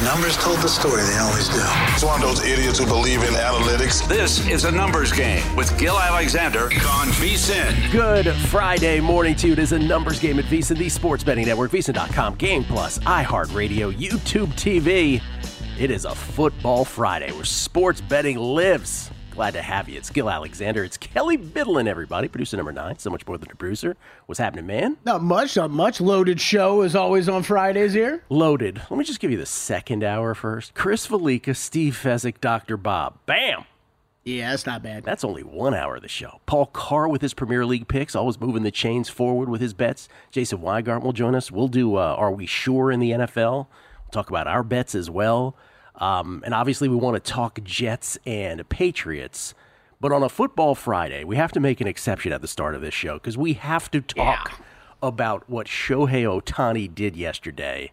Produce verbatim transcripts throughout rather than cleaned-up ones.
numbers told the story. They always do. It's one of those idiots who believe in analytics. This is a numbers game with Gil Alexander on VSiN. Good Friday morning to you. It is a numbers game at VSiN, the sports betting network, V S I N dot com, Game Plus, iHeartRadio, YouTube T V. It is a football Friday where sports betting lives. Glad to have you. It's Gil Alexander. It's Kelly Bidlin, everybody. Producer number nine. So much more than a producer. What's happening, man? Not much. Not much. Loaded show as always on Fridays here. Loaded. Let me just give you the second hour first. Chris Valika, Steve Fezzik, Doctor Bob. Bam! Yeah, that's not bad. That's only one hour of the show. Paul Carr with his Premier League picks, always moving the chains forward with his bets. Jason Weigart will join us. We'll do uh, Are We Sure in the N F L? We'll talk about our bets as well. Um, and obviously we want to talk Jets and Patriots. But on a football Friday, we have to make an exception at the start of this show because we have to talk yeah. about what Shohei Ohtani did yesterday.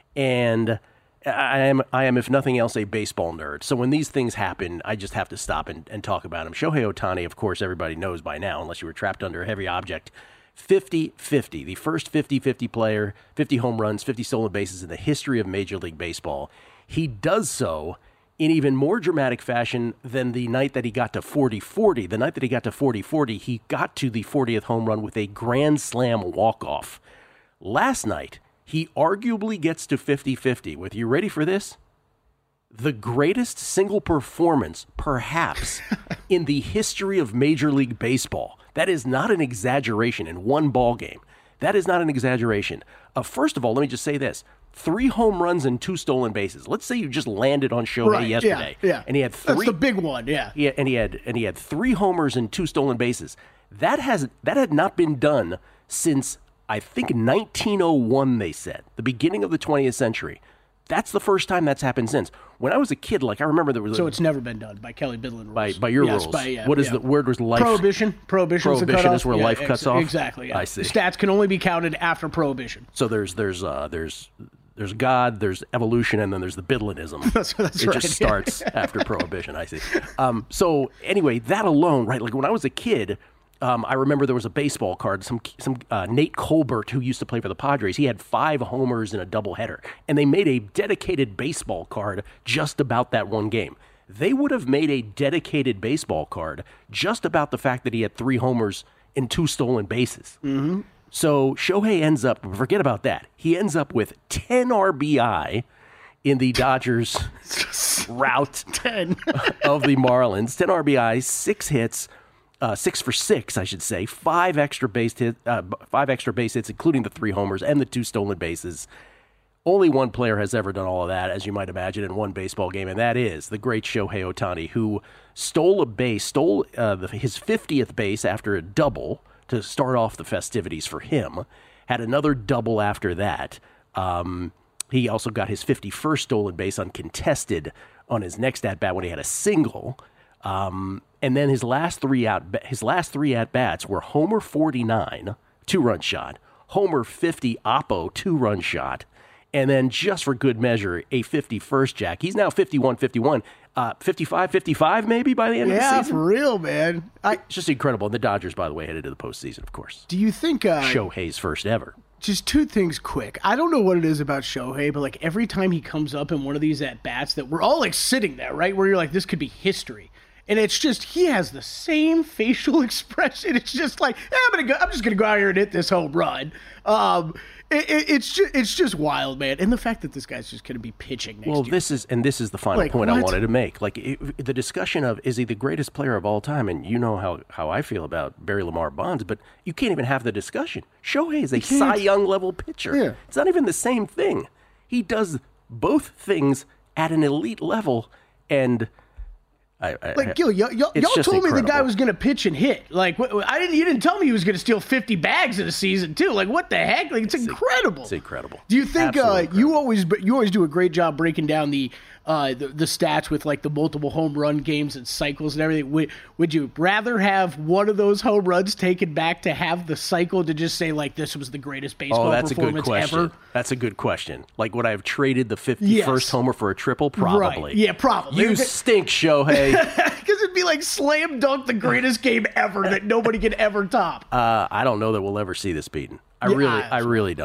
And I am, I am, if nothing else, a baseball nerd. So when these things happen, I just have to stop and, and talk about him. Shohei Ohtani, of course, everybody knows by now, unless you were trapped under a heavy object, fifty fifty, the first fifty fifty player, fifty home runs, fifty stolen bases in the history of Major League Baseball. He does so in even more dramatic fashion than the night that he got to forty forty. The night that he got to forty forty, he got to the fortieth home run with a grand slam walk-off. Last night, he arguably gets to fifty fifty with, you ready for this? The greatest single performance, perhaps, in the history of Major League Baseball. That is not an exaggeration in one ball game. That is not an exaggeration. Uh, first of all, let me just say this. Three home runs and two stolen bases. Let's say you just landed on Shohei right, yesterday, yeah, yeah. and he had three. That's the big one, yeah. Yeah, and he had and he had three homers and two stolen bases. That has that had not been done since I think nineteen oh one. They said the beginning of the twentieth century. That's the first time that's happened since. When I was a kid, like I remember there was. So a, it's never been done by Kelly Bidlin rules. By by your yes, rules. By, yeah, what is yeah. the word? Was life prohibition? Prohibition. Prohibition is where yeah, life cuts ex- off. Exactly. Yeah. I see. Stats can only be counted after prohibition. So there's there's uh, there's there's God, there's evolution, and then there's the Bidlinism. that's that's it right. just starts after prohibition. I see. Um, so anyway, that alone, right? Like when I was a kid. Um, I remember there was a baseball card, some some uh, Nate Colbert, who used to play for the Padres. He had five homers in a doubleheader, and they made a dedicated baseball card just about that one game. They would have made a dedicated baseball card just about the fact that he had three homers and two stolen bases. Mm-hmm. So Shohei ends up, forget about that, he ends up with ten R B I in the Dodgers route ten of the Marlins. ten R B Is, six hits. Uh, six for six, I should say. Five extra base hit, uh, five extra base hits, including the three homers and the two stolen bases. Only one player has ever done all of that, as you might imagine, in one baseball game, and that is the great Shohei Ohtani, who stole a base, stole uh, the, his fiftieth base after a double to start off the festivities for him. Had another double after that. Um, he also got his fifty-first stolen base uncontested on his next at bat when he had a single. Um, and then his last three out, his last three at bats were Homer forty-nine, two run shot, Homer fifty, Oppo, two run shot, and then just for good measure, a fifty-first Jack. He's now fifty-one fifty-one, uh, fifty-five fifty-five maybe by the end yeah, of the season. Yeah, for real, man. I, it's just incredible. And the Dodgers, by the way, headed to the postseason, of course. Do you think uh, Shohei's first ever? Just two things quick. I don't know what it is about Shohei, but like every time he comes up in one of these at bats, that we're all like sitting there, right, where you're like, this could be history. And it's just, he has the same facial expression. It's just like, eh, I'm gonna go, I'm just going to go out here and hit this home run. Um, it, it, it's just, it's just wild, man. And the fact that this guy's just going to be pitching next well, year. this is, and this is the final like, point what? I wanted to make. Like it, the discussion of, is he the greatest player of all time? And you know how, how I feel about Barry Lamar Bonds, but you can't even have the discussion. Shohei is a Cy Young level pitcher. Yeah. It's not even the same thing. He does both things at an elite level, and I, I, like Gil, y- y- y'all told incredible. me the guy was going to pitch and hit. Like, wh- I didn't. You didn't tell me he was going to steal fifty bags in a season too. Like, what the heck? Like, it's, it's incredible. It's incredible. Do you think uh, incredible. you always you always do a great job breaking down the uh, the, the stats with like the multiple home run games and cycles and everything? Would, would you rather have one of those home runs taken back to have the cycle to just say like this was the greatest baseball oh, that's performance a good question. ever? That's a good question. Like, would I have traded the fifty-first Yes. homer for a triple? Probably. Right. Yeah, probably. You stink, Shohei. Because it'd be like slam dunk the greatest game ever that nobody could ever top. Uh, I don't know that we'll ever see this beaten. I Yeah, really, I- I really don't.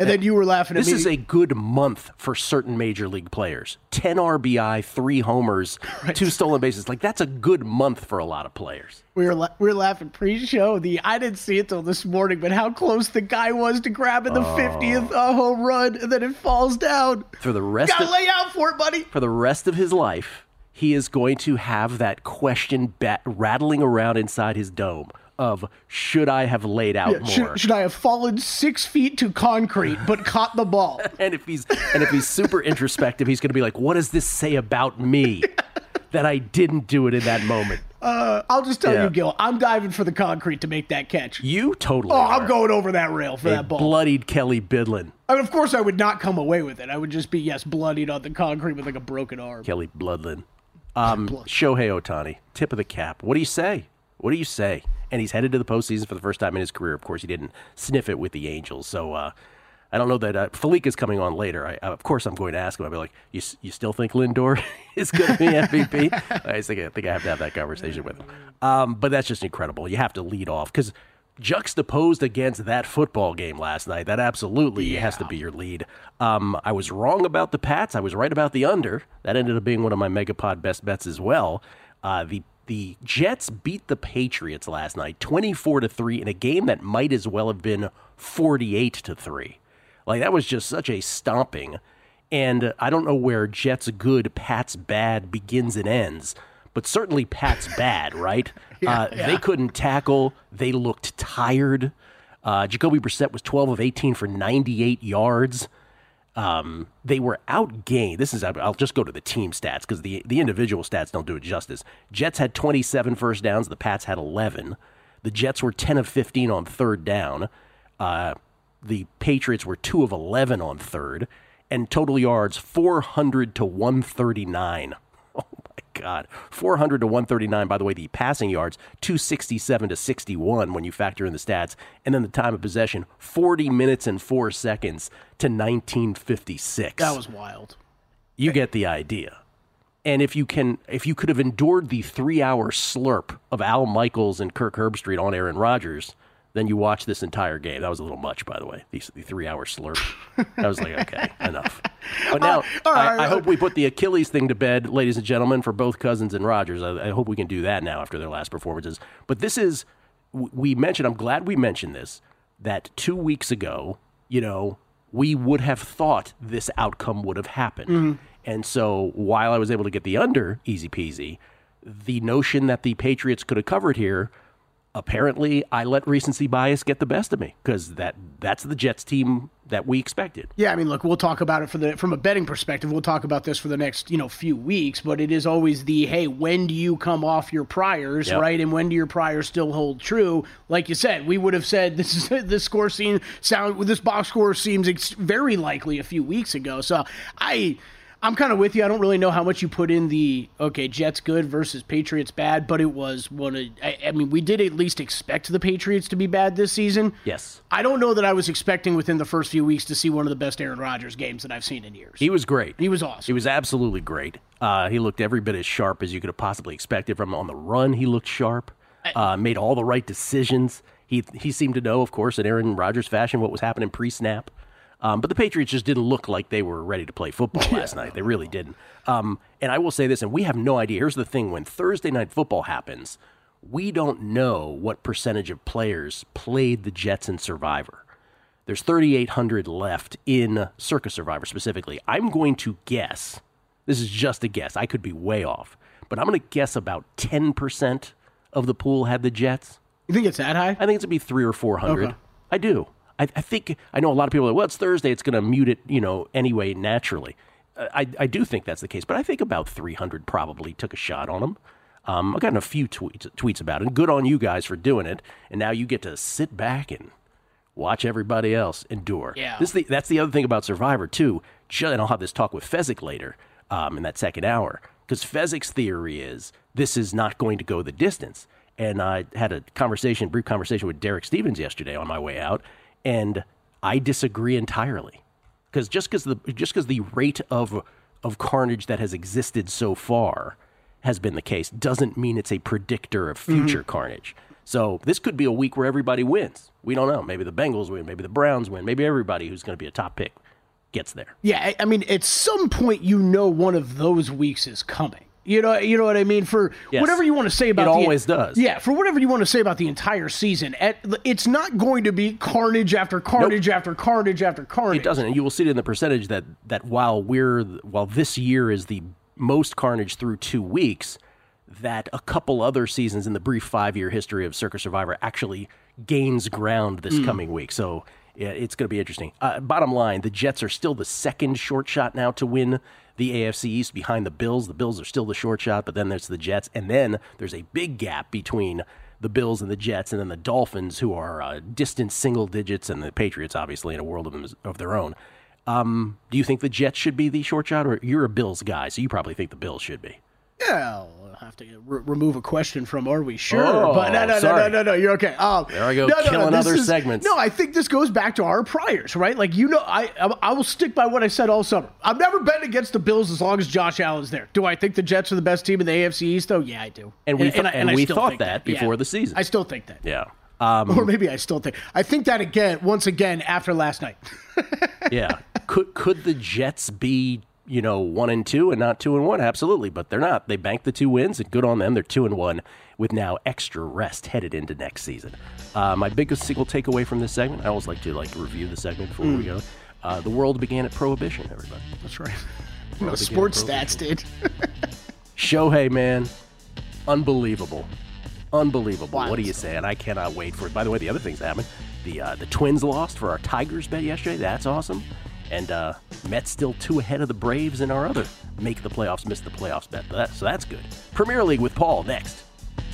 And then you were laughing at this me. This is a good month for certain major league players. ten R B I, three homers, right. two stolen bases. Like, that's a good month for a lot of players. We were la- we were laughing pre-show. The I didn't see it till this morning, but how close the guy was to grabbing the oh. fiftieth uh, home run, and then it falls down. For the rest, gotta of, lay out for it, buddy. For the rest of his life, he is going to have that question bat- rattling around inside his dome of, should I have laid out yeah, more? Should, should I have fallen six feet to concrete but caught the ball? and if he's and if he's super introspective, he's going to be like, what does this say about me that I didn't do it in that moment? Uh, I'll just tell yeah. you, Gil, I'm diving for the concrete to make that catch. You totally Oh, are. I'm going over that rail for a that ball. Bloodied Kelly Bidlin. I mean, of course, I would not come away with it. I would just be, yes, bloodied on the concrete with like a broken arm. Kelly Bloodlin. Um, Shohei Ohtani, tip of the cap. What do you say? What do you say? And he's headed to the postseason for the first time in his career. Of course, he didn't sniff it with the Angels. So uh, I don't know that uh, Felica's coming on later. I, of course, I'm going to ask him. I'll be like, you you still think Lindor is going to be M V P? I think, I think I have to have that conversation with him. Um, but that's just incredible. You have to lead off because juxtaposed against that football game last night, that absolutely yeah. has to be your lead. Um, I was wrong about the Pats. I was right about the under. That ended up being one of my Megapod best bets as well. Uh, the The Jets beat the Patriots last night, twenty-four to three, in a game that might as well have been forty-eight to three. Like, that was just such a stomping. And I don't know where Jets good, Pats bad begins and ends, but certainly Pats bad, right? yeah, uh, yeah. They couldn't tackle. They looked tired. Uh, Jacoby Brissett was twelve of eighteen for ninety-eight yards. Um, they were outgained. This is, I'll just go to the team stats because the, the individual stats don't do it justice. Jets had twenty-seven first downs. The Pats had eleven. The Jets were ten of fifteen on third down. Uh, the Patriots were two of eleven on third. And total yards, four hundred to one thirty-nine. Oh, my God. four hundred to one thirty-nine. By the way, the passing yards, two sixty-seven to sixty-one when you factor in the stats. And then the time of possession, forty minutes and four seconds to nineteen fifty-six. That was wild. You get the idea. And if you can, if you could have endured the three-hour slurp of Al Michaels and Kirk Herbstreit on Aaron Rodgers, then you watch this entire game. That was a little much, by the way, the, the three-hour slurp. I was like, okay, enough. But now, uh, right, I, I hope we put the Achilles thing to bed, ladies and gentlemen, for both Cousins and Rodgers. I, I hope we can do that now after their last performances. But this is, we mentioned, I'm glad we mentioned this, that two weeks ago, you know, we would have thought this outcome would have happened. Mm-hmm. And so while I was able to get the under, easy peasy, the notion that the Patriots could have covered here, apparently I let recency bias get the best of me because that that's the Jets team that we expected. Yeah, I mean, look, we'll talk about it for the from a betting perspective. We'll talk about this for the next, you know, few weeks, but it is always the, hey, when do you come off your priors, yep. right? And when do your priors still hold true? Like you said, we would have said this is this score seems sound this box score seems ex- very likely a few weeks ago. So I I'm kind of with you. I don't really know how much you put in the, okay, Jets good versus Patriots bad, but it was one of, I, I mean, we did at least expect the Patriots to be bad this season. Yes. I don't know that I was expecting within the first few weeks to see one of the best Aaron Rodgers games that I've seen in years. He was great. He was awesome. He was absolutely great. Uh, he looked every bit as sharp as you could have possibly expected from him. On the run, he looked sharp, uh, made all the right decisions. He, he seemed to know, of course, in Aaron Rodgers fashion, what was happening pre-snap. Um, but the Patriots just didn't look like they were ready to play football last night. They really didn't. Um, and I will say this, and we have no idea. Here's the thing. When Thursday Night Football happens, we don't know what percentage of players played the Jets in Survivor. There's thirty-eight hundred left in Circa Survivor specifically. I'm going to guess, this is just a guess, I could be way off, but I'm going to guess about ten percent of the pool had the Jets. You think it's that high? I think it's going to be three or four hundred. Okay. I do. I, I think, I know a lot of people are like, well, it's Thursday, it's going to mute it, you know, anyway, naturally. Uh, I, I do think that's the case, but I think about three hundred probably took a shot on them. Um, I've gotten a few tweets, tweets about it, and good on you guys for doing it, and now you get to sit back and watch everybody else endure. Yeah. This is the, that's the other thing about Survivor, too, and I'll have this talk with Fezzik later um, in that second hour, because Fezzik's theory is this is not going to go the distance. And I had a conversation, brief conversation with Derek Stevens yesterday on my way out, and I disagree entirely, because just because the just because the rate of of carnage that has existed so far has been the case doesn't mean it's a predictor of future mm-hmm. carnage. So this could be a week where everybody wins. We don't know. Maybe the Bengals win. Maybe the Browns win. Maybe everybody who's going to be a top pick gets there. Yeah, I, I mean, at some point, you know one of those weeks is coming. You know, you know what I mean? For Yes. whatever you want to say about It the, always does. Yeah, for whatever you want to say about the entire season, at, it's not going to be carnage after carnage Nope. after carnage after carnage. It doesn't, and you will see it in the percentage that that while we're while this year is the most carnage through two weeks, that a couple other seasons in the brief five-year history of Circa Survivor actually gains ground this Mm. coming week. So yeah, it's going to be interesting. Uh, bottom line, the Jets are still the second short shot now to win the A F C East behind the Bills. The Bills are still the short shot, but then there's the Jets, and then there's a big gap between the Bills and the Jets, and then the Dolphins, who are uh, distant single digits, and the Patriots, obviously, in a world of, them, of their own. Um, do you think the Jets should be the short shot, or you're a Bills guy, so you probably think the Bills should be? Yeah, I'll have to re- remove a question from "Are we sure?" Oh, but no, no, sorry. no, no, no, no, you're okay. Um, There I go, no, no, killing no, this other is- segments. No, I think this goes back to our priors, right? Like, you know, I, I I will stick by what I said all summer. I've never betting against the Bills as long as Josh Allen's there. Do I think the Jets are the best team in the A F C East, though? Yeah, I do. And we th- I- and I we still thought think that Yeah. before the season. I still think that. Yeah. Um, Or maybe I still think. I think that again, once again, after last night. yeah. Could could the Jets be, you know, one and two and not two and one? Absolutely, but they're not. They banked the two wins, and good on them. They're two and one with now extra rest headed into next season. Uh, my biggest single takeaway from this segment, I always like to like review the segment before Mm. we go. Uh, the world began at Prohibition, everybody. That's right. No, sports stats did. Shohei, man, unbelievable. Unbelievable. Wild What do you stuff. say? And I cannot wait for it. By the way, the other things that happened. The uh, the Twins lost for our Tigers bet yesterday. That's awesome. And uh, Mets still two ahead of the Braves in our other make the playoffs, miss the playoffs bet. That, so that's good. Premier League with Paul next.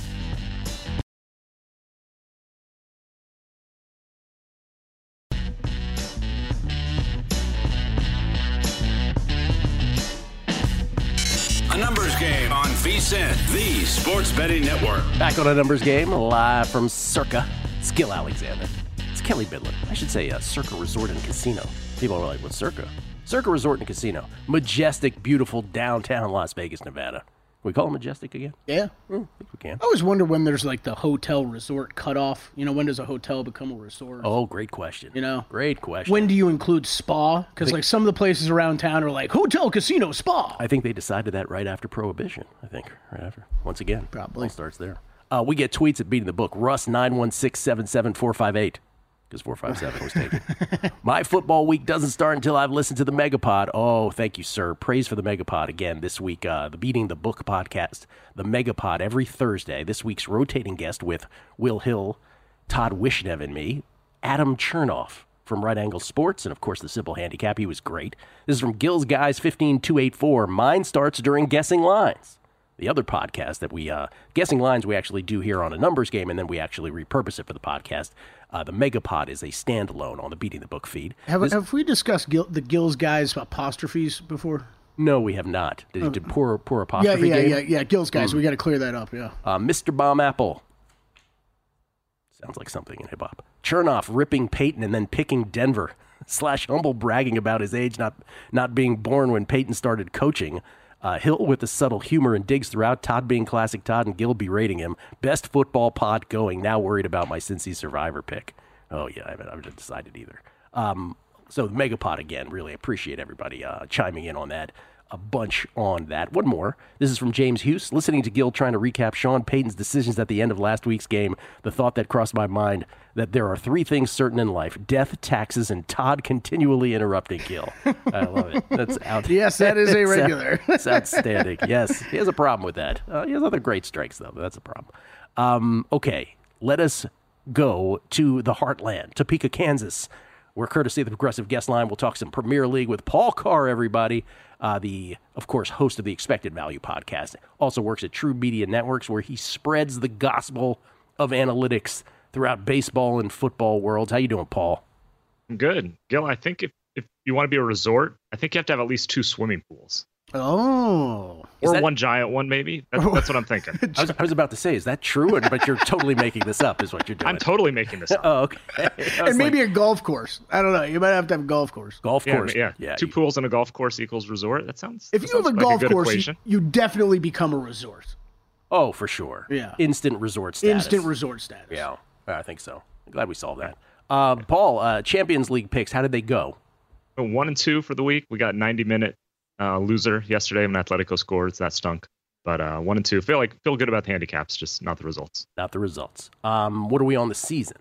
A numbers game on V S I N, the sports betting network. Back on a numbers game, live from Circa. It's Gil Alexander. It's Kelly Bidlin. I should say uh, Circa Resort and Casino. People are like, what's Circa? Circa Resort and Casino. Majestic, beautiful downtown Las Vegas, Nevada. Can we call it majestic again? Yeah. I think we can. I always wonder when there's like the hotel resort cutoff. You know, when does a hotel become a resort? Oh, great question. You know? Great question. When do you include spa? Because like some of the places around town are like hotel, casino, spa. I think they decided that right after Prohibition, I think. Right after. Once again. Probably. It all starts there. Uh, we get tweets at Beating the Book. Russ, nine one six, seven seven four five eight. Because four five seven was taken. My football week doesn't start until I've listened to the Megapod. Oh, thank you, sir. Praise for the Megapod again this week. Uh, the Beating the Book podcast, the Megapod, every Thursday. This week's rotating guest with Will Hill, Todd Wishnev, and me, Adam Chernoff from Right Angle Sports, and of course the Simple Handicap. He was great. This is from Gil's Guys fifteen two eighty-four. Mine starts during Guessing Lines. The other podcast that we, uh, Guessing Lines, we actually do here on a numbers game, and then we actually repurpose it for the podcast. Uh, the Megapod is a standalone on the Beating the Book feed. Have, This- have we discussed Gil, the Gills guys apostrophes before? no, we have not. Did, did poor, poor Yeah, apostrophe yeah, game? yeah, yeah. Gills guys, we got to clear that up. Yeah. Uh, Mister Bomb Apple. Sounds like something in hip hop. Chernoff ripping Peyton and then picking Denver. Slash humble bragging about his age not not being born when Peyton started coaching. Uh, Hill with the subtle humor and digs throughout. Todd being classic Todd and Gil berating him. Best football pod going. Now worried about my Cincy Survivor pick. Oh yeah, I haven't, I haven't decided either. Um, so the Megapod again. Really appreciate everybody uh, chiming in on that. A bunch on that. One more. This is from James Hughes. Listening to Gil trying to recap Sean Payton's decisions at the end of last week's game, the thought that crossed my mind that there are three things certain in life: death, taxes, and Todd continually interrupting Gil. I love it. That's out. Yes, that is a It's out- regular. It's outstanding. Yes, he has a problem with that. Uh, he has other great strengths, though, but that's a problem. Um, okay, let us go to the heartland, Topeka, Kansas, where courtesy of the Progressive Guest Line, we'll talk some Premier League with Paul Carr, everybody. Uh, the, of course, host of the Expected Value podcast. Also works at True Media Networks, where he spreads the gospel of analytics throughout baseball and football worlds. How you doing, Paul? Good. Gil, I think if, if you want to be a resort, I think you have to have at least two swimming pools. Oh. Or that- one giant one, maybe. That's, that's what I'm thinking. I was, I was about to say, is that true? Or, but you're totally making this up, is what you're doing. I'm totally making this up. Oh, okay. I was And maybe like, a golf course. I don't know. You might have to have a golf course. golf yeah, course. yeah, yeah. Two you- pools and a golf course equals resort. That sounds. If that you have a sounds like golf good course, you, equation. you definitely become a resort. Oh, for sure. Yeah. Instant resort status. Instant resort status. Yeah, I think so. I'm glad we solved that. Uh, Paul, uh, Champions League picks, how did they go? One and two for the week. We got ninety-minute uh, loser yesterday when Atletico scored, so that stunk. But uh, one and two. Feel like feel good about the handicaps, just not the results. Not the results. Um, what are we on the season?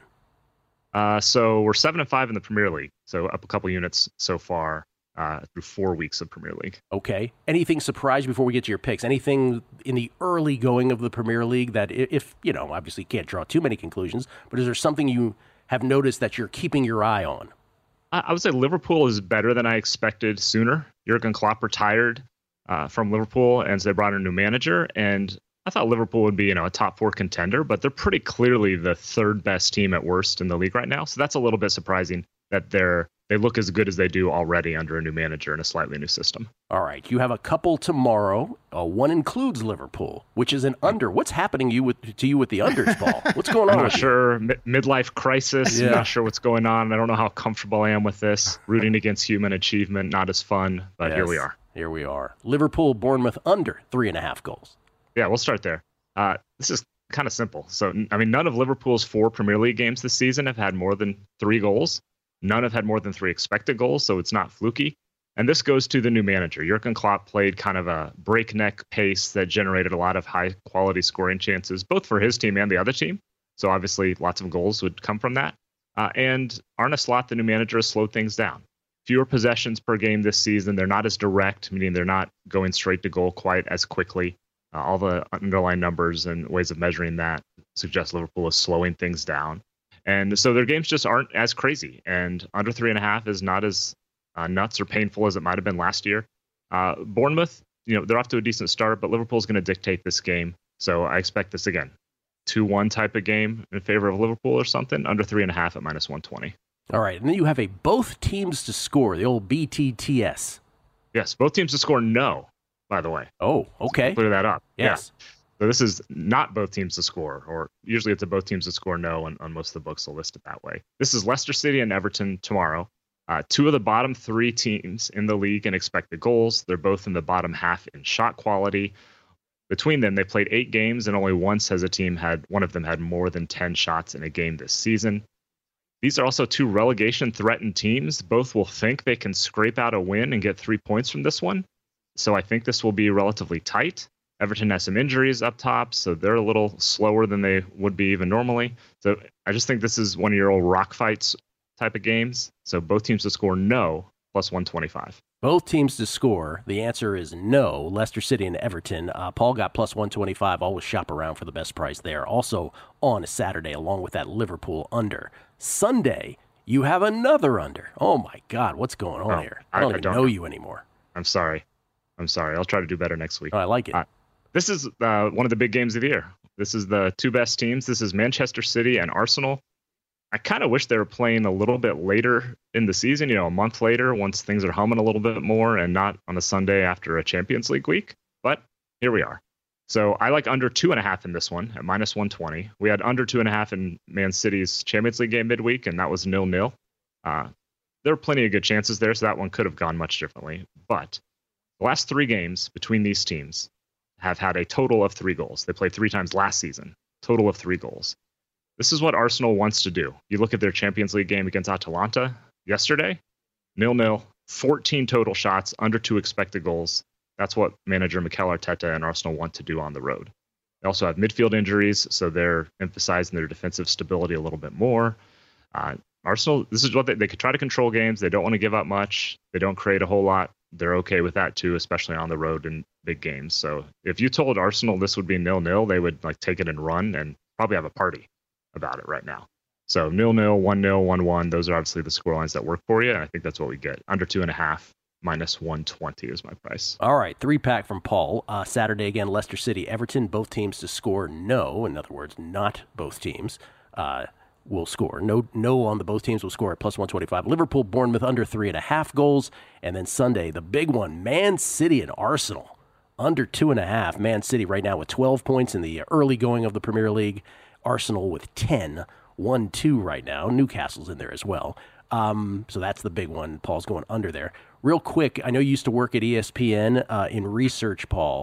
Uh, so we're seven and five in the Premier League, so up a couple units so far uh, through four weeks of Premier League. Okay. Anything surprise before we get to your picks? Anything in the early going of the Premier League that, if you know, obviously can't draw too many conclusions, but is there something you have noticed that you're keeping your eye on? I, I would say Liverpool is better than I expected sooner. Jurgen Klopp retired uh, from Liverpool, and so they brought in a new manager, and I thought Liverpool would be, you know, a top four contender, but they're pretty clearly the third best team at worst in the league right now. So that's a little bit surprising that they're they look as good as they do already under a new manager and a slightly new system. All right, you have a couple tomorrow. Uh, one includes Liverpool, which is an under. What's happening you with, to you with the unders, Paul? What's going on? I'm not with sure. Mi- midlife crisis. Yeah. I'm not sure what's going on. I don't know how comfortable I am with this. Rooting against human achievement, not as fun, but Yes, here we are. Here we are. Liverpool, Bournemouth under three and a half goals. Yeah, we'll start there. Uh, this is kind of simple. So, I mean, none of Liverpool's four Premier League games this season have had more than three goals. None have had more than three expected goals, so it's not fluky. And this goes to the new manager. Jurgen Klopp played kind of a breakneck pace that generated a lot of high-quality scoring chances, both for his team and the other team. So obviously, lots of goals would come from that. Uh, and Arne Slot, the new manager, has slowed things down. Fewer possessions per game this season. They're not as direct, meaning they're not going straight to goal quite as quickly. Uh, all the underlying numbers and ways of measuring that suggest Liverpool is slowing things down. And so their games just aren't as crazy. And under three and a half is not as uh, nuts or painful as it might have been last year. Uh, Bournemouth, you know, they're off to a decent start, but Liverpool's going to dictate this game. So I expect this again, two one type of game in favor of Liverpool or something, under three and a half at minus one twenty. All right, and then you have a both teams to score, the old B T T S. Yes, both teams to score no, by the way. Oh, okay. So clear that up. Yes. Yeah. So this is not both teams to score, or usually it's a both teams to score no, and on most of the books they'll list it that way. This is Leicester City and Everton tomorrow. Uh, two of the bottom three teams in the league in expected goals. They're both in the bottom half in shot quality. Between them, they played eight games, and only once has a team had one of them had more than ten shots in a game this season. These are also two relegation-threatened teams. Both will think they can scrape out a win and get three points from this one. So I think this will be relatively tight. Everton has some injuries up top, so they're a little slower than they would be even normally. So I just think this is one of your old rock fights type of games. So both teams to score no, plus one twenty-five. Both teams to score. The answer is no. Leicester City and Everton. Uh, Paul got plus one twenty-five. Always shop around for the best price there. Also on Saturday, along with that Liverpool under. Sunday, you have another under. Oh, my God. What's going on Oh, here? I I- don't I even don't know know. you anymore. I'm sorry. I'm sorry. I'll try to do better next week. Oh, I like it. Uh, This is uh, one of the big games of the year. This is the two best teams. This is Manchester City and Arsenal. I kind of wish they were playing a little bit later in the season, you know, a month later, once things are humming a little bit more, and not on a Sunday after a Champions League week. But here we are. So I like under two and a half in this one at minus one twenty. We had under two and a half in Man City's Champions League game midweek, and that was nil nil. Uh, there were plenty of good chances there, so that one could have gone much differently. But the last three games between these teams have had a total of three goals. They played three times last season, total of three goals. This is what Arsenal wants to do. You look at their Champions League game against Atalanta yesterday, nil nil, fourteen total shots, under two expected goals. That's what manager Mikel Arteta and Arsenal want to do on the road. They also have midfield injuries, so they're emphasizing their defensive stability a little bit more. Uh, Arsenal, this is what they, they could try to control games. They don't want to give up much. They don't create a whole lot. They're okay with that too, especially on the road in big games. So if you told Arsenal this would be nil nil, they would like take it and run and probably have a party about it right now. So nil nil, one nil, one one. Those are obviously the scorelines that work for you. And I think that's what we get. Under two and a half, minus one twenty is my price. All right, three pack from Paul. Uh, Saturday again, Leicester City, Everton. Both teams to score no. In other words, not both teams uh, will score. No, no on the both teams will score at plus one twenty-five. Liverpool, Bournemouth under three and a half goals. And then Sunday, the big one, Man City and Arsenal under two and a half. Man City right now with twelve points in the early going of the Premier League. Arsenal with ten, one two right now. Newcastle's in there as well. Um, so that's the big one. Paul's going under there. Real quick, I know you used to work at E S P N uh, in research, Paul.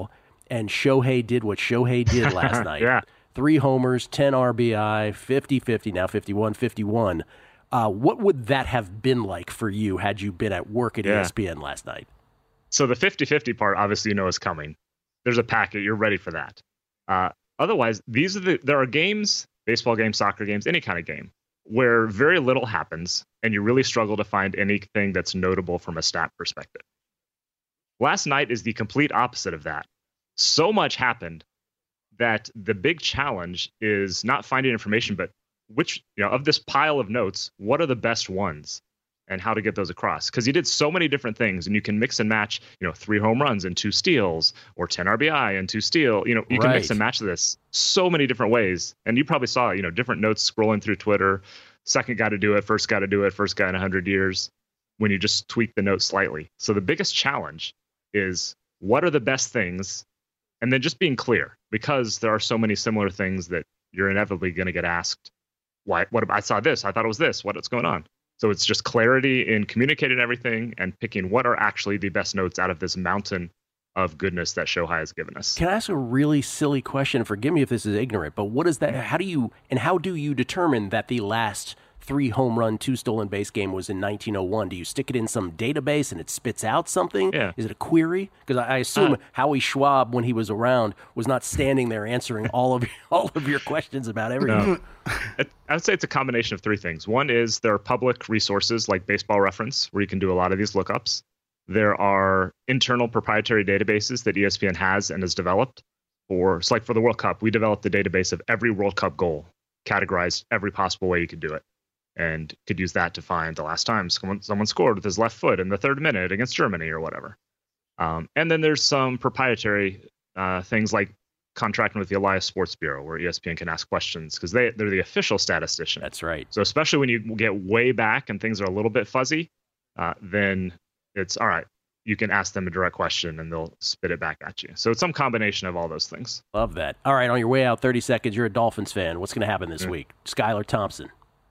and Shohei did what Shohei did last night. Yeah. Three homers, ten R B I, fifty-fifty, now fifty-one fifty-one. Uh, what would that have been like for you had you been at work at Yeah. E S P N last night? So the fifty-fifty part, obviously, you know, is coming. There's a packet. You're ready for that. Uh, otherwise, these are the there are games, baseball games, soccer games, any kind of game, where very little happens, and you really struggle to find anything that's notable from a stat perspective. Last night is the complete opposite of that. So much happened that the big challenge is not finding information, but which, you know, of this pile of notes, what are the best ones and how to get those across? Because he did so many different things, and you can mix and match, you know, three home runs and two steals, or ten R B I and two steal. You know, you can mix Right. and match this so many different ways. And you probably saw, you know, different notes scrolling through Twitter. Second guy to do it, first guy to do it, first guy in one hundred years, when you just tweak the note slightly. So the biggest challenge is, what are the best things? And then just being clear, because there are so many similar things that you're inevitably going to get asked. Why? What? I saw this. I thought it was this. What's going on? So it's just clarity in communicating everything and picking what are actually the best notes out of this mountain of goodness that Shohei has given us. Can I ask a really silly question? Forgive me if this is ignorant, but what is that? How do you and how do you determine that the last three home run, two stolen base game was in nineteen oh one? Do you stick it in some database and it spits out something? Yeah. Is it a query? Because I I assume Uh, Howie Schwab, when he was around, was not standing there answering all of all of your questions about everything. No. It- I would say it's a combination of three things. One is there are public resources like Baseball Reference, where you can do a lot of these lookups. There are internal proprietary databases that E S P N has and has developed. For, it's like for the World Cup, we developed the database of every World Cup goal, categorized every possible way you could do it, and could use that to find the last time someone, someone scored with his left foot in the third minute against Germany or whatever. Um, and then there's some proprietary uh, things like contracting with the Elias Sports Bureau, where E S P N can ask questions because they, they're the official statistician. That's right. So especially when you get way back and things are a little bit fuzzy, uh, then it's all right. You can ask them a direct question and they'll spit it back at you. So it's some combination of all those things. Love that. All right, on your way out, thirty seconds, you're a Dolphins fan. What's going to happen this Yeah. week? Skylar Thompson.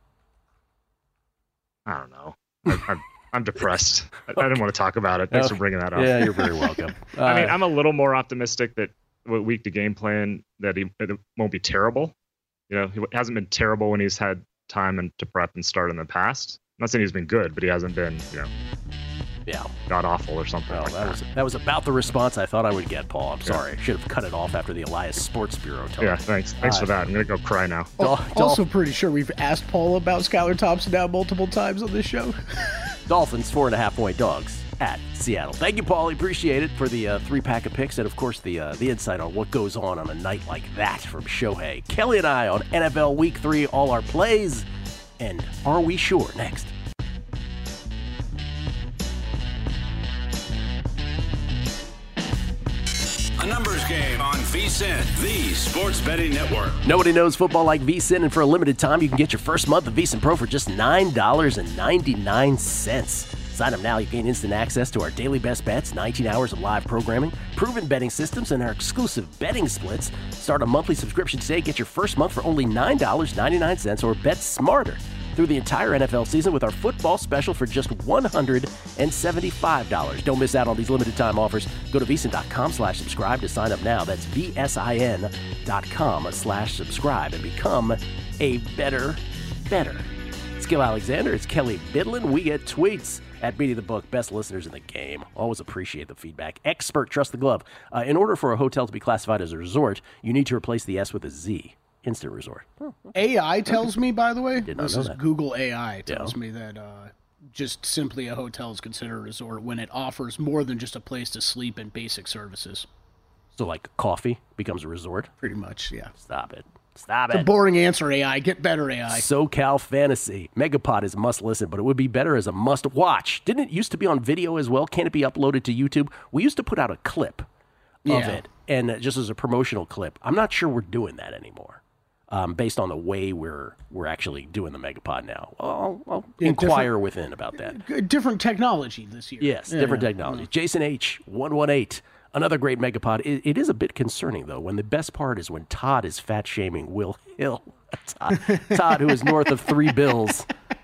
I don't know. I, I'm, I'm depressed. I, I didn't want to talk about it. Thanks Oh, for bringing that up. Yeah, you're very welcome. I mean, Uh, I'm a little more optimistic that with week to game plan that he it won't be terrible. You know, he hasn't been terrible when he's had time and to prep and start in the past. I'm not saying he's been good, but he hasn't been, you know, yeah. god awful or something Well, like that that. was that was about the response I thought I would get, Paul. I'm sorry. I should have cut it off after the Elias Sports Bureau talk. Yeah, thanks. Thanks Uh, for that. I'm gonna go cry now. Dol- Also, Dolph- pretty sure we've asked Paul about Skylar Thompson now multiple times on this show. Dolphins, four and a half point dogs at Seattle. Thank you, Paul. Appreciate it for the uh, three pack of picks and, of course, the uh, the insight on what goes on on a night like that from Shohei. Kelly and I on N F L Week Three, all our plays, and Are We Sure? Next. A numbers game on VSiN, the sports betting network. Nobody knows football like VSiN, and for a limited time, you can get your first month of VSiN Pro for just nine dollars and ninety-nine cents. Sign up now. You gain instant access to our daily best bets, nineteen hours of live programming, proven betting systems, and our exclusive betting splits. Start a monthly subscription today. Get your first month for only nine dollars and ninety-nine cents, or bet smarter through the entire N F L season with our football special for just one hundred seventy-five dollars. Don't miss out on these limited time offers. Go to VSiN.com slash subscribe to sign up now. That's V-S-I-N dot com slash subscribe and become a better, better. It's Gil Alexander. It's Kelly Bidlin. We get tweets at Beating the Book. Best listeners in the game. Always appreciate the feedback. Expert, trust the glove. Uh, in order for a hotel to be classified as a resort, you need to replace the S with a Z. Instant resort. Oh, A I tells me, by the way, Did not this know is that. Google A I tells Yeah. me that uh, just simply a hotel is considered a resort when it offers more than just a place to sleep and basic services. So like coffee becomes a resort? Pretty much, yeah. Stop it. Stop It's a it. boring answer, A I. Get better, A I. SoCal Fantasy. Megapod is a must listen, but it would be better as a must watch. Didn't it used to be on video as well? Can't it be uploaded to YouTube? We used to put out a clip of Yeah. it, and uh, just as a promotional clip. I'm not sure we're doing that anymore. Um, based on the way we're we're actually doing the Megapod now. I'll, I'll Yeah, inquire within about that. G- Different technology this year. Yes, Yeah, different yeah. technology. Jason H, one one eight, another great Megapod. It, it is a bit concerning, though, when the best part is when Todd is fat-shaming Will Hill. Todd, Todd, who is north of three bills,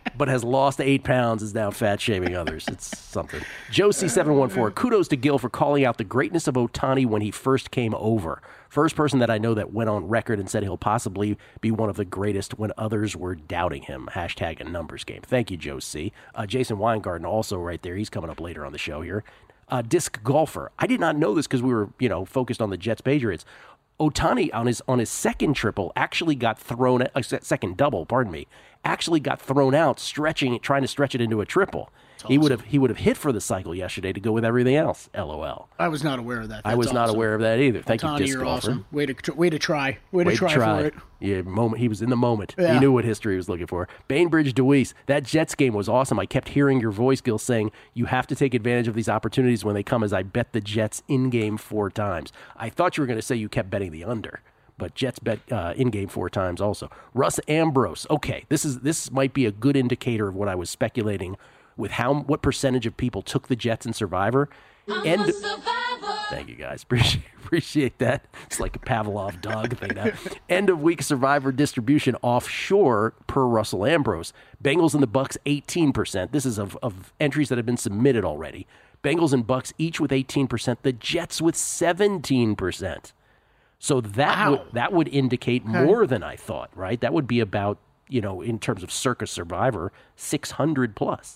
but has lost eight pounds, is now fat shaming others. It's something. Joe C seven one four, kudos to Gil for calling out the greatness of Ohtani when he first came over. First person that I know that went on record and said he'll possibly be one of the greatest when others were doubting him. Hashtag a numbers game. Thank you, Joe C. Uh, Jason Weingarten also right there. He's coming up later on the show here. Uh, disc golfer. I did not know this because we were, you know, focused on the Jets Patriots. Ohtani on his on his second triple actually got thrown, uh, second double, pardon me, actually got thrown out, stretching, trying to stretch it into a triple. Awesome. He would have he would have hit for the cycle yesterday to go with everything else. L O L. I was not aware of that. That's I was awesome. not aware of that either. Thank Ohtani, you, disc you're golfer. Awesome. Way to way to try. Way, Way to try, to try for it. Yeah, moment. He was in the moment. Yeah. He knew what history he was looking for. Bainbridge Deweese, that Jets game was awesome. I kept hearing your voice, Gil, saying you have to take advantage of these opportunities when they come. As I bet the Jets in game four times. I thought you were going to say you kept betting the under. But Jets bet uh, in-game four times also. Russ Ambrose. Okay, this is this might be a good indicator of what I was speculating with how what percentage of people took the Jets in Survivor. I'm And a survivor. thank you guys. Appreciate appreciate that. It's like a Pavlov dog thing now. End of week Survivor distribution offshore per Russell Ambrose. Bengals and the Bucks eighteen percent. This is of, of entries that have been submitted already. Bengals and Bucks each with eighteen percent. The Jets with seventeen percent. So that Wow. would that would indicate okay. more than I thought, right? That would be about, you know, in terms of Circa Survivor, six hundred plus.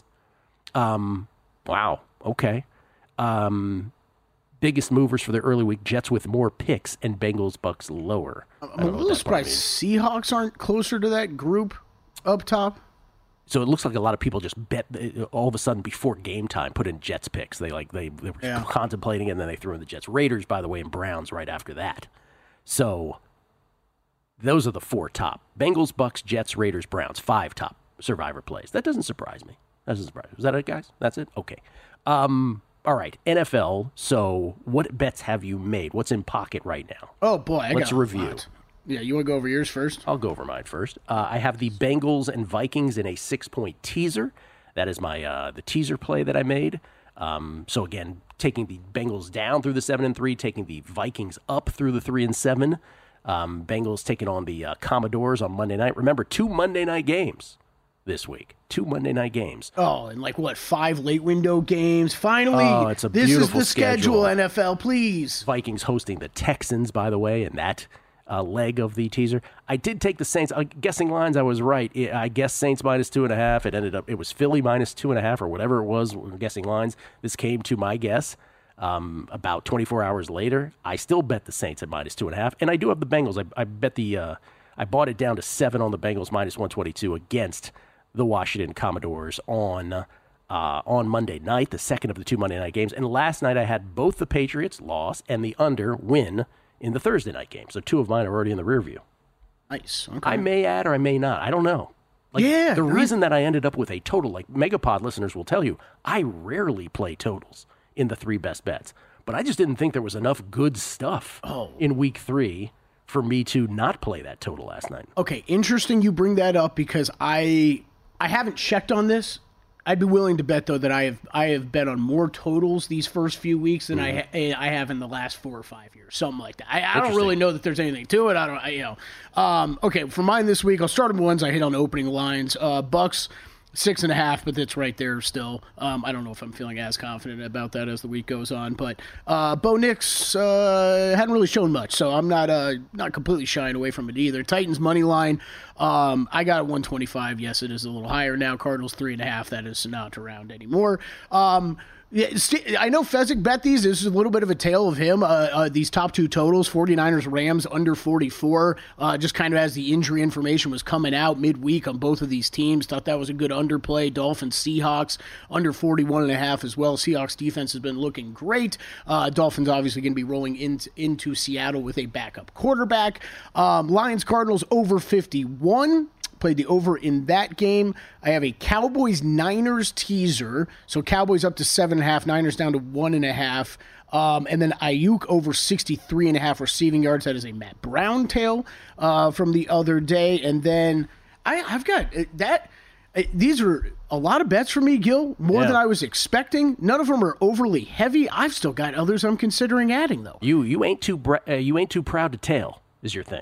Um, wow. Okay. Um, biggest movers for the early week: Jets with more picks and Bengals Bucks lower. I'm a little surprised Seahawks aren't closer to that group up top. So it looks like a lot of people just bet all of a sudden before game time, put in Jets picks. They like they, they were Yeah. contemplating it, and then they threw in the Jets. Raiders, by the way, and Browns right after that. So those are the four top. Bengals, Bucks, Jets, Raiders, Browns. Five top Survivor plays. That doesn't surprise me. That doesn't surprise me. Is that it, guys? That's it? Okay. Um, all right. N F L. So what bets have you made? What's in pocket right now? Oh, boy. I Let's got a review. lot. Yeah, you want to go over yours first? I'll go over mine first. Uh, I have the Bengals and Vikings in a six-point teaser. That is my uh, the teaser play that I made. Um, so again, taking the Bengals down through the seven and three, taking the Vikings up through the three and seven. Um, Bengals taking on the uh, Commodores on Monday night. Remember, two Monday night games this week. Two Monday night games. Oh, and like what? Five late window games. Finally, oh, it's a this is beautiful the schedule. schedule. N F L, please. Vikings hosting the Texans, by the way, and that. Uh, leg of the teaser. I did take the Saints. Uh, guessing lines, I was right. I guessed Saints minus two and a half. It ended up, it was Philly minus two and a half or whatever it was. Guessing lines. This came to my guess um, about twenty-four hours later. I still bet the Saints at minus two and a half, and I do have the Bengals. I, I bet the. Uh, I bought it down to seven on the Bengals minus one twenty-two against the Washington Commodores on uh, on Monday night, the second of the two Monday night games. And last night I had both the Patriots loss and the under win in the Thursday night game. So two of mine are already in the rear view. Nice. Okay. I may add or I may not. I don't know. Like, yeah. The nice. reason that I ended up with a total, like Megapod listeners will tell you, I rarely play totals in the three best bets. But I just didn't think there was enough good stuff oh. in week three for me to not play that total last night. Okay, interesting you bring that up because I I haven't checked on this. I'd be willing to bet though that I have I have bet on more totals these first few weeks than mm. I ha- I have in the last four or five years, something like that. I, I don't really know that there's anything to it. I don't, I, you know. Um, okay, for mine this week, I'll start with ones I hit on opening lines. Uh, Bucks six and a half, but that's right there still. Um, I don't know if I'm feeling as confident about that as the week goes on, but uh, Bo Nix uh, hadn't really shown much, so I'm not uh, not completely shying away from it either. Titans money line, um, I got one twenty-five. Yes, it is a little higher now. Cardinals three and a half. That is not around anymore. Um, Yeah, I know Fezzik bet these. This is a little bit of a tale of him. Uh, uh, these top two totals, forty-niners, Rams, under forty-four, uh, just kind of as the injury information was coming out midweek on both of these teams. Thought that was a good underplay. Dolphins, Seahawks, under forty-one and a half as well. Seahawks defense has been looking great. Uh, Dolphins obviously going to be rolling in, into Seattle with a backup quarterback. Um, Lions, Cardinals, over fifty-one. Played the over in that game. I have a Cowboys-Niners teaser. So Cowboys up to seven and a half, Niners down to one and a half. Um, and then Ayuk over sixty-three and a half receiving yards. That is a Matt Brown tale uh, from the other day. And then I, I've got that. These are a lot of bets for me, Gil, more yeah. than I was expecting. None of them are overly heavy. I've still got others I'm considering adding, though. You you ain't too bra- uh, you ain't too proud to tail is your thing.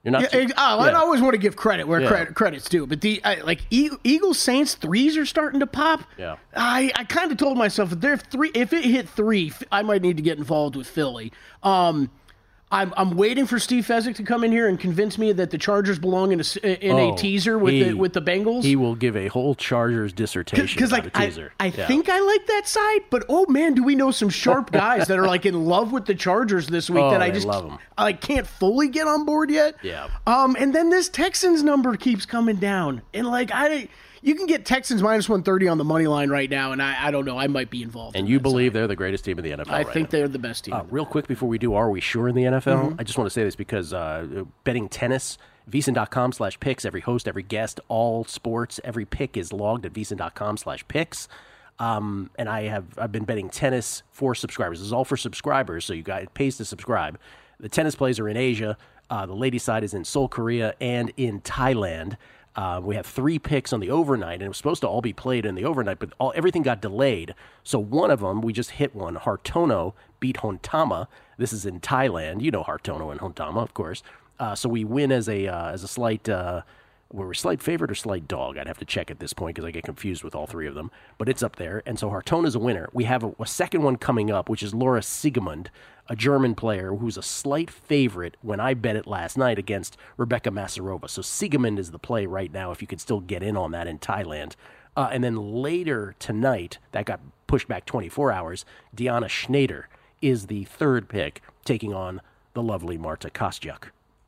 You're not. Yeah, too, oh, yeah. I always want to give credit where Yeah. credit credit's due, but the I, like e- Eagles Saints threes are starting to pop. Yeah. I, I kind of told myself if there three, if it hit three, I might need to get involved with Philly. Um, I'm I'm waiting for Steve Fezzik to come in here and convince me that the Chargers belong in a in Oh, a teaser with he- the with the Bengals. He will give a whole Chargers dissertation Because about like a I, teaser. I Yeah. think I like that side, but oh man, do we know some sharp guys that are like in love with the Chargers this week Oh, that I they just love 'em. I like, can't fully get on board yet. Yeah. Um, and then this Texans number keeps coming down, and like I, you can get Texans minus one thirty on the money line right now, and I, I don't know, I might be involved. And in you that believe side. they're the greatest team in the N F L I right think now. they're the best team. Uh, real quick before we do, are we sure in the N F L? Mm-hmm. I just want to say this because uh, betting tennis, VSiN.com slash picks, every host, every guest, all sports, every pick is logged at VSiN.com slash picks. Um, and I have I've been betting tennis for subscribers. This is all for subscribers, so you got it pays to subscribe. The tennis plays are in Asia. Uh, the ladies' side is in Seoul, Korea, and in Thailand. Uh, we have three picks on the overnight, and it was supposed to all be played in the overnight, but all everything got delayed. So one of them, we just hit one. Hartono beat Hontama. This is in Thailand. You know Hartono and Hontama, of course. Uh, so we win as a uh, as a slight. Uh, were we slight favorite or slight dog? I'd have to check at this point because I get confused with all three of them. But it's up there, and so Hartona's a winner. We have a, a second one coming up, which is Laura Siegemund, a German player who's a slight favorite when I bet it last night against Rebecca Masarova. So Siegemund is the play right now if you could still get in on that in Thailand. Uh, and then later tonight, that got pushed back twenty-four hours, Deanna Schneider is the third pick taking on the lovely Marta Kostyuk.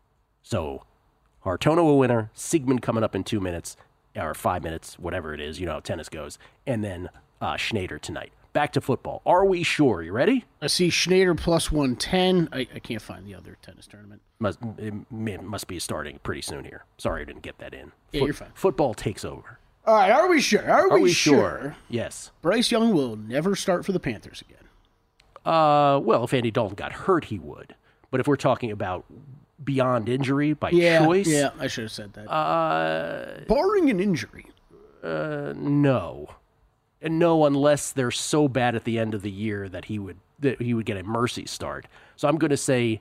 So Hartono a winner, Siegemund coming up in two minutes, or five minutes, whatever it is, you know how tennis goes, and then uh, Schneider tonight. Back to football. Are we sure? You ready? I see Schneider plus one ten. I, I can't find the other tennis tournament. Must, it must be starting pretty soon here. Sorry I didn't get that in. Yeah, Foot- you're fine. Football takes over. All right, are we sure? Are, Are we, we sure? sure? Yes. Bryce Young will never start for the Panthers again. Uh, well, if Andy Dalton got hurt, he would. But if we're talking about beyond injury by Yeah, choice, yeah, I should have said that. uh, Barring an injury. uh, no. And no, unless they're so bad at the end of the year that he would that he would get a mercy start. So I'm going to say,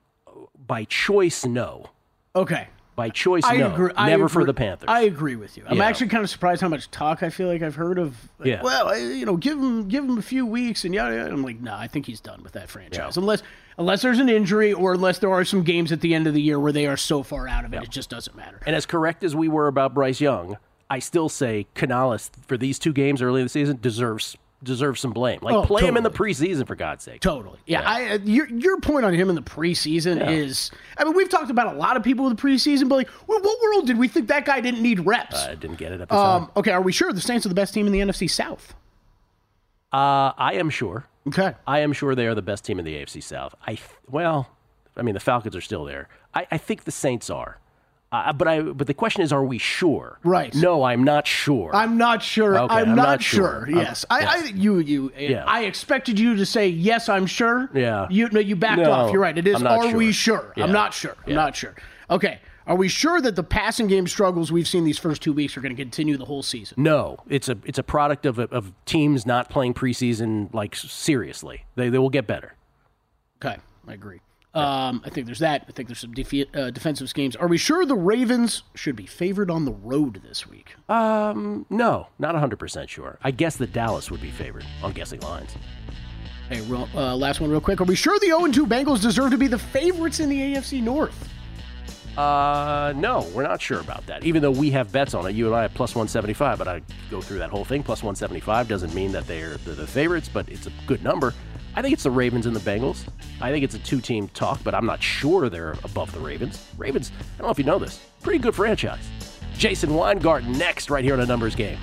by choice, no. Okay. By choice, I no. agree. I Never agree. for the Panthers. I agree with you. I'm Yeah. actually kind of surprised how much talk I feel like I've heard of. Like, Yeah. Well, I, you know, give him give him a few weeks and yada. yada. I'm like, no, I think he's done with that franchise. Yeah. Unless unless there's an injury or unless there are some games at the end of the year where they are so far out of it, Yeah. it just doesn't matter. And as correct as we were about Bryce Young, I still say Canales, for these two games early in the season, deserves deserves some blame. Like, Oh, play him in the totally. preseason, for God's sake. Totally. Yeah. Yeah. I, uh, your, your point on him in the preseason Yeah. is, I mean, we've talked about a lot of people in the preseason, but like, well, what world did we think that guy didn't need reps? I didn't get it at the time. um, okay, are we sure the Saints are the best team in the N F C South? Uh, I am sure. Okay. I am sure they are the best team in the A F C South. I th- well, I mean, the Falcons are still there. I, I think the Saints are. Uh, but I. But the question is, are we sure? Right. No, I'm not sure. I'm not sure. Okay, I'm, I'm not, not sure. sure. I'm- Yes, I, I, yes. you, you. Yeah. I expected you to say yes. I'm sure. Yeah. You, no, you backed No, off. You're right. It is. I'm not Are we sure. sure? Yeah. I'm not sure. I'm Yeah. not sure. Okay. Are we sure that the passing game struggles we've seen these first two weeks are going to continue the whole season? No, it's a it's a product of of teams not playing preseason like seriously. They they will get better. Okay, I agree. Um, I think there's that. I think there's some defe- uh, defensive schemes. Are we sure the Ravens should be favored on the road this week? Um, no, not one hundred percent sure. I guess that Dallas would be favored on guessing lines. Hey, real, uh, last one real quick. Are we sure the oh and two Bengals deserve to be the favorites in the A F C North? Uh, no, we're not sure about that. Even though we have bets on it, you and I have plus one seventy-five, but I go through that whole thing. Plus one seventy-five doesn't mean that they're, they're the favorites, but it's a good number. I think it's the Ravens and the Bengals. I think it's a two-team talk, but I'm not sure they're above the Ravens. Ravens, I don't know if you know this, pretty good franchise. Jason Weingarten next right here on A Numbers Game.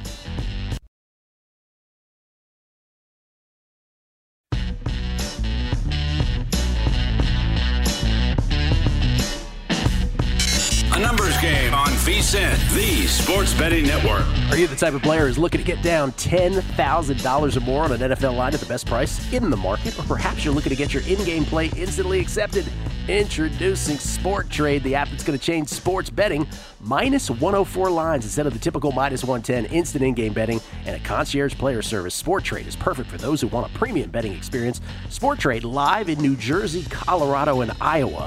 A Numbers Game on VSiN, the Sports Betting Network. Are you the type of player who's looking to get down ten thousand dollars or more on an N F L line at the best price in the market? Or perhaps you're looking to get your in-game play instantly accepted? Introducing Sport Trade, the app that's going to change sports betting. Minus one oh four lines instead of the typical minus one ten, instant in-game betting, and a concierge player service. Sport Trade is perfect for those who want a premium betting experience. Sport Trade live in New Jersey, Colorado, and Iowa.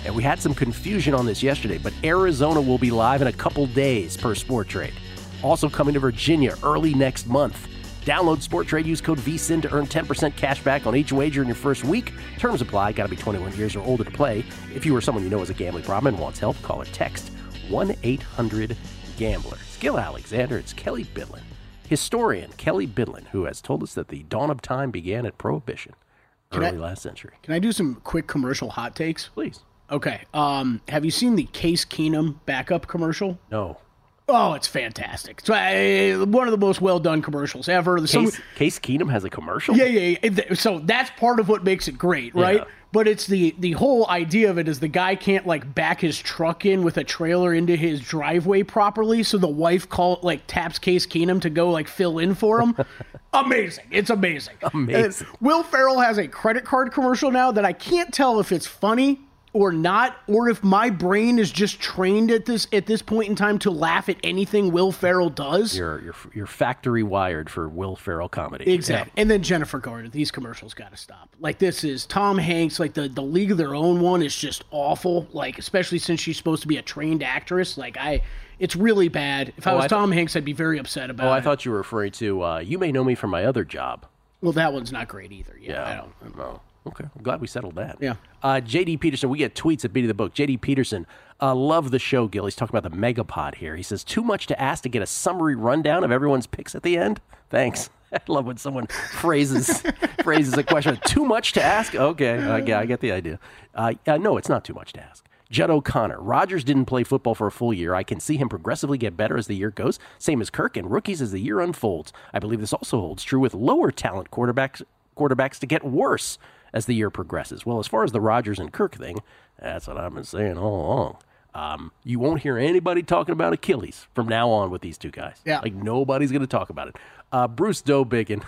And we had some confusion on this yesterday, but Arizona will be live in a couple days per Sport Trade. Also coming to Virginia early next month. Download Sport Trade, use code V S I N to earn ten percent cash back on each wager in your first week. Terms apply. Got to be twenty-one years or older to play. If you or someone you know has a gambling problem and wants help, call or text one eight hundred gambler. It's Gil Alexander. It's Kelly Bidlin. Historian Kelly Bidlin, who has told us that the dawn of time began at Prohibition Can early I- last century. Can I do some quick commercial hot takes? Please. Okay. Um, have you seen the Case Keenum backup commercial? No. Oh, it's fantastic. It's uh, one of the most well-done commercials ever. There's some- Case, Case Keenum has a commercial? Yeah, yeah, yeah. So that's part of what makes it great, right? Yeah. But it's the the whole idea of it is the guy can't like back his truck in with a trailer into his driveway properly, so the wife call like taps Case Keenum to go like fill in for him. Amazing. It's amazing. Amazing. And Will Ferrell has a credit card commercial now that I can't tell if it's funny or not, or if my brain is just trained at this at this point in time to laugh at anything Will Ferrell does. You're, you're, you're factory wired for Will Ferrell comedy. Exactly. And then Jennifer Garner. These commercials got to stop. Like, this is Tom Hanks. Like, the, the League of Their Own one is just awful. Like, especially since she's supposed to be a trained actress. Like, I, it's really bad. If I Oh, was I th- Tom Hanks, I'd be very upset about Oh, it. I thought you were referring to, uh, you may know me from my other job. Well, that one's not great either. Yeah, Yeah. I don't. Oh, okay. I'm glad we settled that. Yeah. Uh, J D Peterson, we get tweets at Beat of the Book. J D Peterson, uh, love the show, Gil. He's talking about the Megapod here. He says, too much to ask to get a summary rundown of everyone's picks at the end? Thanks. I love when someone phrases phrases a question. Too much to ask? Okay, I get, I get the idea. Uh, uh, no, it's not too much to ask. Judd O'Connor. Rodgers didn't play football for a full year. I can see him progressively get better as the year goes. Same as Kirk and rookies as the year unfolds. I believe this also holds true with lower talent quarterbacks quarterbacks to get worse as the year progresses. Well, as far as the Rodgers and Kirk thing, that's what I've been saying all along. Um, you won't hear anybody talking about Achilles from now on with these two guys. Yeah. Like, nobody's going to talk about it. Uh, Bruce Dobiggin.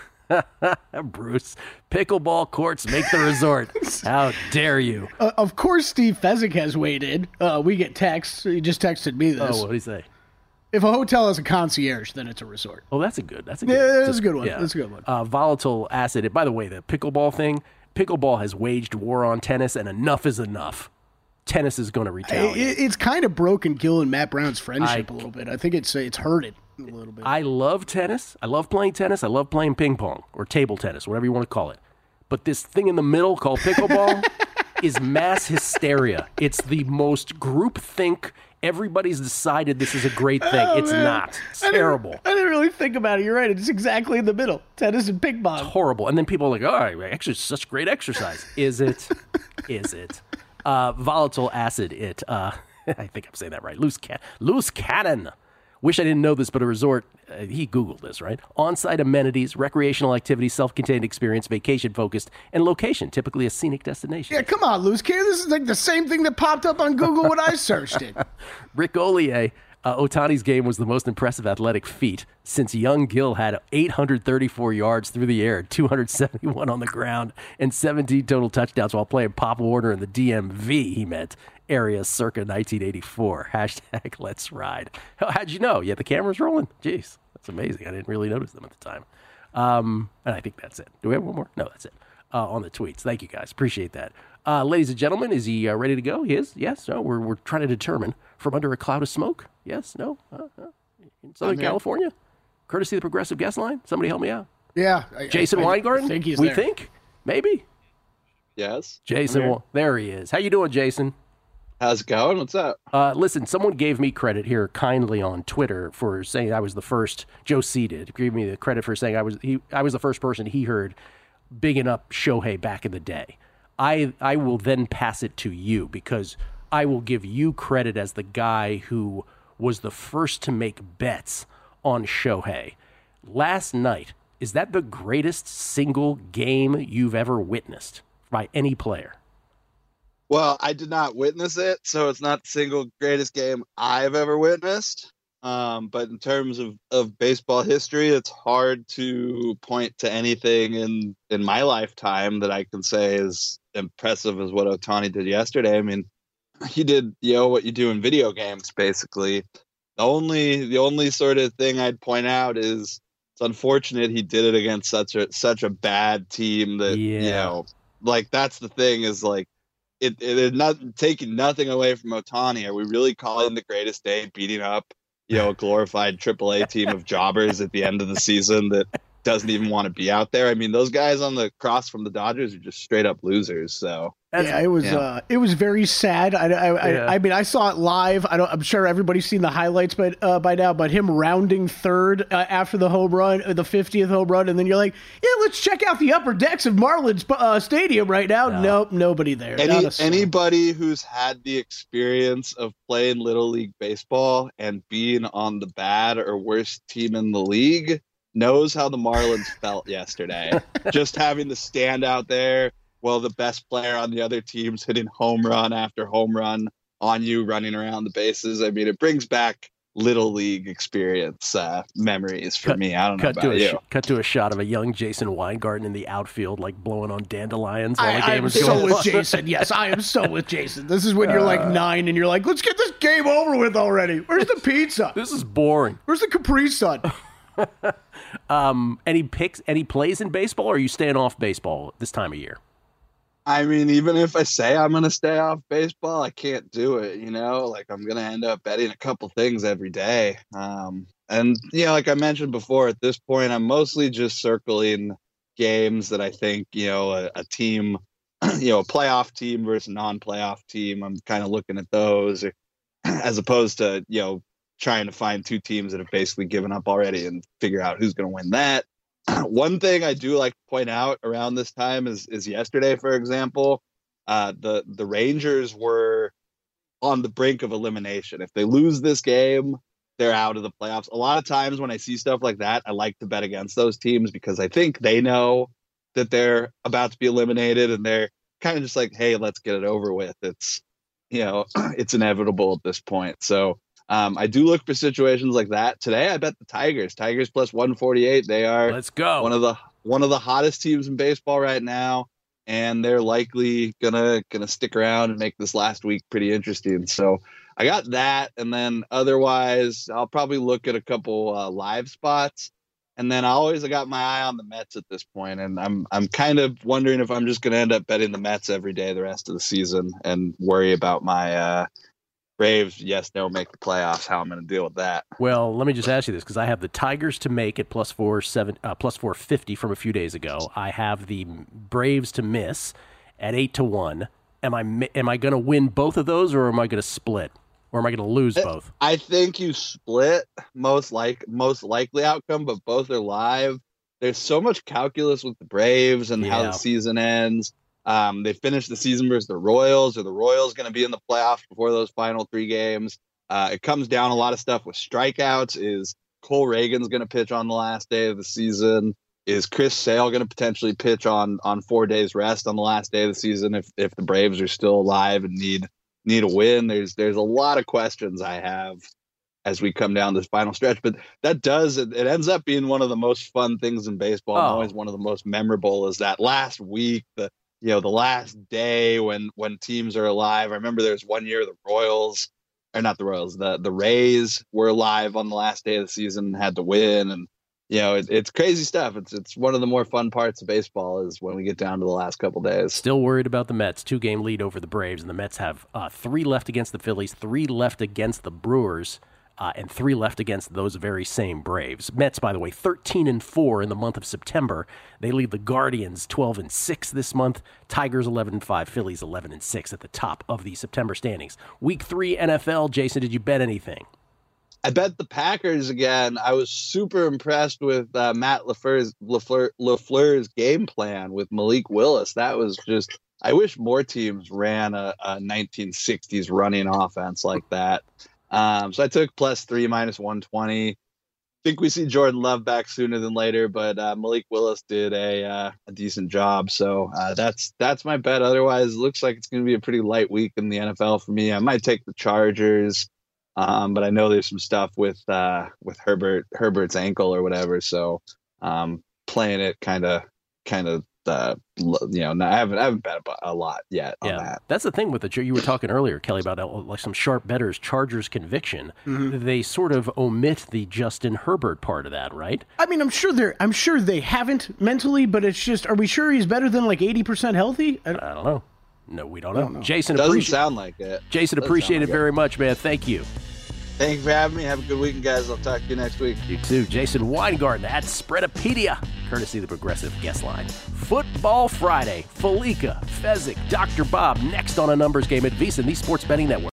Bruce, pickleball courts make the resort. How dare you? Uh, of course, Steve Fezzik has weighed in. Uh, we get texts. He just texted me this. Oh, what did he say? If a hotel has a concierge, then it's a resort. Oh, that's a good. That's a good. Yeah, that's a good one. That's a good one. Uh, volatile acid. By the way, the pickleball thing. Pickleball has waged war on tennis, and enough is enough. Tennis is going to retaliate. It, it's kind of broken Gil and Matt Brown's friendship I- a little bit. I think it's it's hurt it a little bit. I love tennis. I love playing tennis. I love playing ping pong or table tennis, whatever you want to call it. But this thing in the middle called pickleball is mass hysteria. It's the most groupthink. Everybody's decided this is a great thing. Oh, it's man. not. It's I didn't- terrible. I didn't really think about it. You're right. It's exactly in the middle. Tennis and ping pong. Horrible. And then people are like, oh, actually, it's such great exercise. Is it? Is it? Uh, volatile acid, it. Uh, I think I'm saying that right. Loose, ca- loose cannon. Wish I didn't know this, but a resort, uh, he Googled this, right? On-site amenities, recreational activities, self-contained experience, vacation-focused, and location, typically a scenic destination. Yeah, come on, Loose Cannon. This is like the same thing that popped up on Google when I searched it. Rick Ollier, uh, Otani's game was the most impressive athletic feat since young Gill had eight hundred thirty-four yards through the air, two hundred seventy-one on the ground, and seventeen total touchdowns while playing Pop Warner in the D M V, he meant, area circa nineteen eighty-four. Hashtag let's ride. How, how'd you know? Yeah, the camera's rolling. Jeez, that's amazing. I didn't really notice them at the time. Um, and I think that's it. Do we have one more? No, that's it. Uh, on the tweets. Thank you, guys. Appreciate that. Uh, ladies and gentlemen, is he uh, ready to go? He is? Yes? No? We're, we're trying to determine from under a cloud of smoke? Yes? No? Uh, uh, in Southern California? Courtesy of the Progressive Guest Line? Somebody help me out. Yeah. I, Jason I, Weingarten? I think he's we there. think? Maybe? Yes. Jason, Wa- there he is. How you doing, Jason? How's it going? What's up? Uh, listen, someone gave me credit here kindly on Twitter for saying I was the first. Joe C did give me the credit for saying I was he. I was the first person he heard bigging up Shohei back in the day. I I will then pass it to you because I will give you credit as the guy who was the first to make bets on Shohei. Last night, is that the greatest single game you've ever witnessed by any player? Well, I did not witness it, so it's not the single greatest game I've ever witnessed. Um, but in terms of, of baseball history, it's hard to point to anything in, in my lifetime that I can say is impressive as what Ohtani did yesterday. I mean, he did, you know, what you do in video games, basically. The only the only sort of thing I'd point out is it's unfortunate he did it against such a such a bad team that, Yeah. you know, like that's the thing is like, it, it is not taking nothing away from Ohtani. Are we really calling the greatest day beating up, you know, a glorified triple A team of jobbers at the end of the season that doesn't even want to be out there? I mean, those guys on the cross from the Dodgers are just straight up losers. So That's, yeah, it was yeah. Uh, it was very sad. I, I, yeah. I, I mean, I saw it live. I don't. I'm sure everybody's seen the highlights, but uh, by now. But him rounding third uh, after the home run, uh, the fiftieth home run, and then you're like, yeah, let's check out the upper decks of Marlins uh, Stadium right now. No. Nope, nobody there. Any, anybody who's had the experience of playing Little League baseball and being on the bad or worst team in the league knows how the Marlins felt yesterday. Just having to stand out there while the best player on the other team's hitting home run after home run on you, running around the bases. I mean, it brings back Little League experience uh, memories for cut, me. I don't know cut about to a you. Sh- cut to a shot of a young Jason Weingarten in the outfield, like blowing on dandelions while I, the game I'm is so going with on. Jason. Yes, I am so with Jason. This is when you're like nine and you're like, let's get this game over with already. Where's the pizza? This is boring. Where's the Capri Sun? um, any picks, any plays in baseball, or are you staying off baseball this time of year? I mean, even if I say I'm going to stay off baseball, I can't do it, you know? Like, I'm going to end up betting a couple things every day. Um, and, you know, like I mentioned before, at this point, I'm mostly just circling games that I think, you know, a, a team, you know, a playoff team versus a non-playoff team. I'm kind of looking at those as opposed to, you know, trying to find two teams that have basically given up already and figure out who's going to win that. One thing I do like to point out around this time is is yesterday, for example, uh, the the Rangers were on the brink of elimination. If they lose this game, they're out of the playoffs. A lot of times when I see stuff like that, I like to bet against those teams because I think they know that they're about to be eliminated and they're kind of just like, hey, let's get it over with. It's, you know, it's inevitable at this point. So Um, I do look for situations like that. Today, I bet the Tigers. Tigers plus one forty-eight. They are Let's go. one of the one of the hottest teams in baseball right now, and they're likely gonna gonna stick around and make this last week pretty interesting. So I got that, and then otherwise, I'll probably look at a couple uh, live spots, and then I always I got my eye on the Mets at this point, and I'm I'm kind of wondering if I'm just gonna end up betting the Mets every day the rest of the season and worry about my. Uh, Braves, yes, they'll make the playoffs. How I'm going to deal with that? Well, let me just ask you this because I have the Tigers to make at plus four seven, uh, plus four fifty from a few days ago. I have the Braves to miss at eight to one. Am I am I going to win both of those, or am I going to split, or am I going to lose both? I think you split most like most likely outcome, but both are live. There's so much calculus with the Braves and Yeah. how the season ends. Um, they finished the season versus the Royals. Are the Royals going to be in the playoffs before those final three games? Uh, it comes down a lot of stuff with strikeouts. Is Cole Reagan's going to pitch on the last day of the season? Is Chris Sale going to potentially pitch on on four days rest on the last day of the season if if the Braves are still alive and need need a win? There's there's a lot of questions I have as we come down this final stretch, but that does it, it ends up being one of the most fun things in baseball. Oh. And always one of the most memorable is that last week, the you know, the last day when, when teams are alive. I remember there was one year the Royals, or not the Royals, the, the Rays were alive on the last day of the season and had to win. And, you know, it, it's crazy stuff. It's it's one of the more fun parts of baseball is when we get down to the last couple days. Still worried about the Mets. Two-game lead over the Braves, and the Mets have uh, three left against the Phillies, three left against the Brewers, uh, and three left against those very same Braves. Mets, by the way, thirteen and four in the month of September. They lead the Guardians twelve and six this month. Tigers eleven and five, Phillies eleven and six at the top of the September standings. Week three N F L. Jason, did you bet anything? I bet the Packers again. I was super impressed with uh, Matt LaFleur's, LaFleur, LaFleur's game plan with Malik Willis. That was just, I wish more teams ran a, a nineteen sixties running offense like that. Um, so I took plus three, minus one twenty. Think we see Jordan Love back sooner than later, but uh, Malik Willis did a uh, a decent job. So uh, that's that's my bet. Otherwise, it looks like it's going to be a pretty light week in the N F L for me. I might take the Chargers. Um, but I know there's some stuff with uh, with Herbert Herbert's ankle or whatever, so um, playing it kind of kind of uh, you know I haven't I haven't bet a lot yet on yeah, that. That's the thing with the you were talking earlier, Kelly, about uh, like some sharp bettors, Chargers conviction. Mm-hmm. They sort of omit the Justin Herbert part of that, right? I mean, I'm sure they're I'm sure they haven't mentally, but it's just, are we sure he's better than like eighty percent healthy? I, I don't know. No, we don't know. don't know. Jason, Doesn't appreciate sound like it. Jason, Doesn't appreciate sound it like very much, man. Thank you. Thank you for having me. Have a good weekend, guys. I'll talk to you next week. You too. Jason Weingarten at Spreadopedia, courtesy of the Progressive Guest Line. Football Friday. Felica, Fezzik, Doctor Bob, next on A Numbers Game at VSiN, the Sports Betting Network.